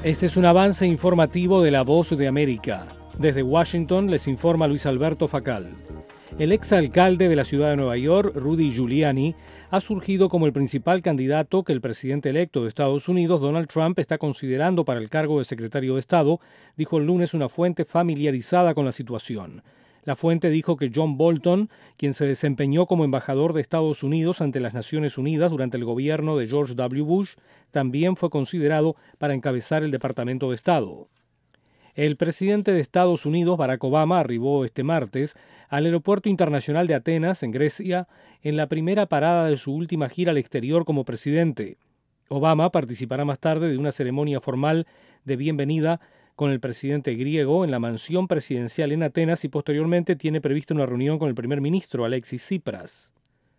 Este es un avance informativo de La Voz de América. Desde Washington les informa Luis Alberto Facal. El exalcalde de la ciudad de Nueva York, Rudy Giuliani, ha surgido como el principal candidato que el presidente electo de Estados Unidos, Donald Trump, está considerando para el cargo de secretario de Estado, dijo el lunes una fuente familiarizada con la situación. La fuente dijo que John Bolton, quien se desempeñó como embajador de Estados Unidos ante las Naciones Unidas durante el gobierno de George W. Bush, también fue considerado para encabezar el Departamento de Estado. El presidente de Estados Unidos, Barack Obama, arribó este martes al Aeropuerto Internacional de Atenas, en Grecia, en la primera parada de su última gira al exterior como presidente. Obama participará más tarde de una ceremonia formal de bienvenida con el presidente griego en la mansión presidencial en Atenas y posteriormente tiene prevista una reunión con el primer ministro Alexis Tsipras.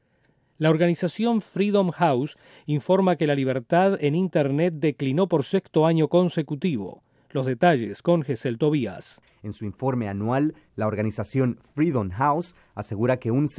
La organización Freedom House informa que la libertad en Internet declinó por sexto año consecutivo. Los detalles con Gesell Tobías. En su informe anual, la organización Freedom House asegura que un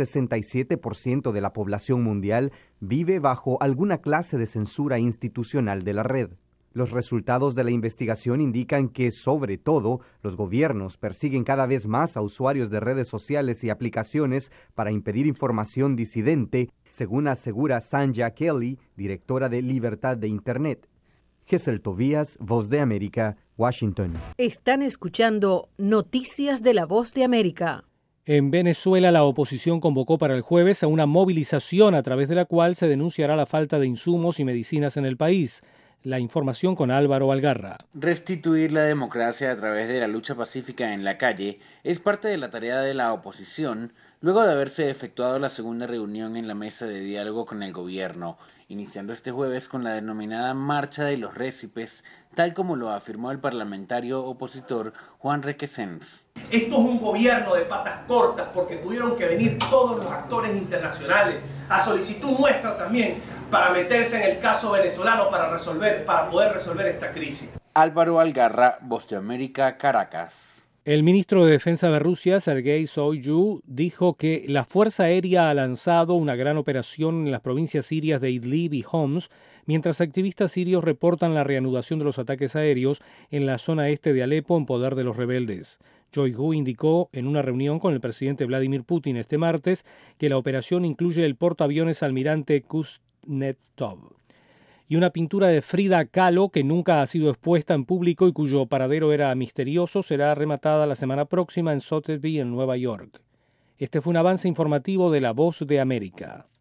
67% de la población mundial vive bajo alguna clase de censura institucional de la red. Los resultados de la investigación indican que, sobre todo, los gobiernos persiguen cada vez más a usuarios de redes sociales y aplicaciones para impedir información disidente, según asegura Sanja Kelly, directora de Libertad de Internet. Gesell Tobías, Voz de América, Washington. Están escuchando Noticias de la Voz de América. En Venezuela, la oposición convocó para el jueves a una movilización a través de la cual se denunciará la falta de insumos y medicinas en el país. La información con Álvaro Algarra. Restituir la democracia a través de la lucha pacífica en la calle es parte de la tarea de la oposición, luego de haberse efectuado la segunda reunión en la mesa de diálogo con el gobierno, iniciando este jueves con la denominada Marcha de los Récipes, tal como lo afirmó el parlamentario opositor Juan Requesens. Esto es un gobierno de patas cortas porque tuvieron que venir todos los actores internacionales a solicitud nuestra también para meterse en el caso venezolano para poder resolver esta crisis. Álvaro Algarra, Voz de América, Caracas. El ministro de Defensa de Rusia, Sergei Shoigu, dijo que la Fuerza Aérea ha lanzado una gran operación en las provincias sirias de Idlib y Homs, mientras activistas sirios reportan la reanudación de los ataques aéreos en la zona este de Alepo en poder de los rebeldes. Shoigu indicó en una reunión con el presidente Vladimir Putin este martes que la operación incluye el portaaviones almirante Kuznetsov y una pintura de Frida Kahlo que nunca ha sido expuesta en público y cuyo paradero era misterioso, será rematada la semana próxima en Sotheby, en Nueva York. Este fue un avance informativo de La Voz de América.